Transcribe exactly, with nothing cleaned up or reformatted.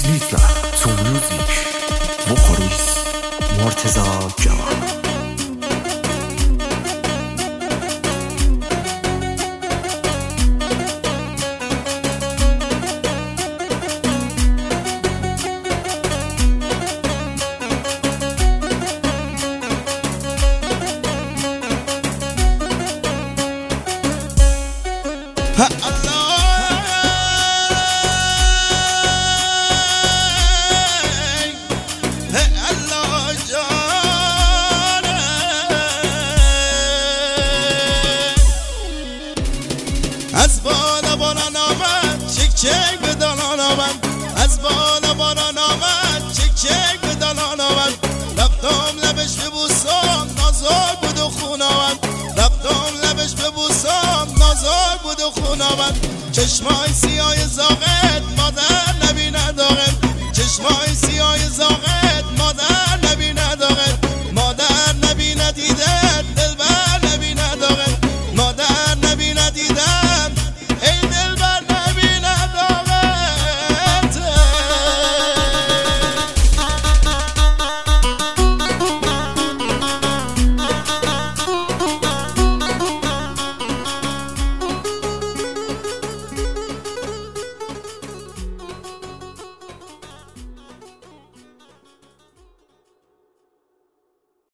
Listener to music vocalist مرتضی جوان. از بالا باران آمد چک چک به دالان آمد، از بالا باران آمد چک چک به دالان آمد. رفتم لبش ببوسم نازار بود و خون آمد، رفتم لبش ببوسم نازار بود و خون آمد. چشمای سیاه زاغه